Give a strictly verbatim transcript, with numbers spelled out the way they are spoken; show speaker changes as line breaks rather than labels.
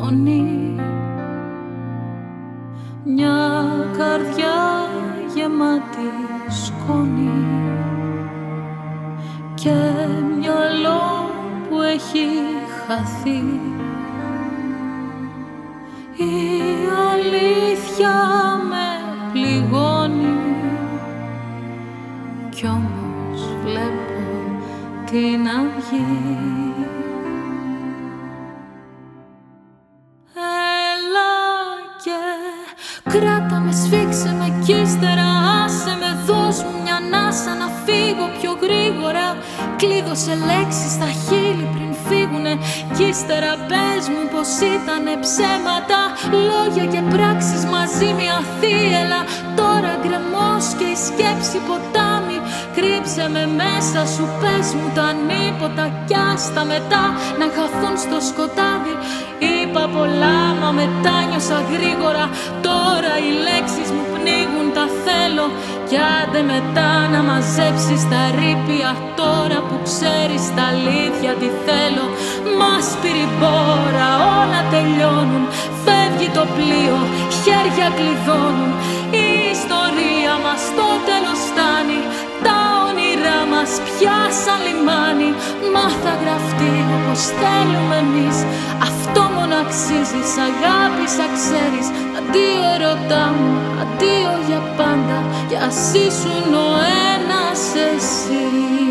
φωνή. Μια καρδιά γεμάτη σκόνη και μυαλό που έχει χαθεί. Η αλήθεια με πληγώνει κι όμως βλέπω την αυγή. Έλα και κράτα με, σφίξε με κι ύστερα άσε με, δώσ' μου μια ανάσα να φύγω πιο γρήγορα. Κλείδωσε λέξεις στα χείλη πριν φύγουνε κι ύστερα πες μου πως ήτανε ψέματα. Λόγια και πράξεις μαζί μια θύελα. Τώρα γκρεμός και η σκέψη ποτάμι. Κρύψε με μέσα σου, πες μου τα ανίποτα κι άστα μετά να χαθούν στο σκοτάδι. Είπα πολλά μα μετά νιώσα γρήγορα. Τώρα οι λέξεις μου πνίγουν, τα θέλω. Κι άντε μετά να μαζέψεις τα ρήπια. Τώρα που ξέρεις τα αλήθεια τι θέλω. Μας πήρε η μπόρα, όλα τελειώνουν. Φεύγει το πλοίο, χέρια κλειδώνουν. Η ιστορία μας στο τέλος φτάνει. Τα όνειρά μας πια σαν λιμάνι. Μα θα γραφτεί όπως θέλουμε εμείς. Αυτό μόνο αξίζει, σ' αγάπησα ξέρεις. Αντίο ερωτά μου, αντίο για πάντα. Κι ας ήσουν ο ένας εσύ.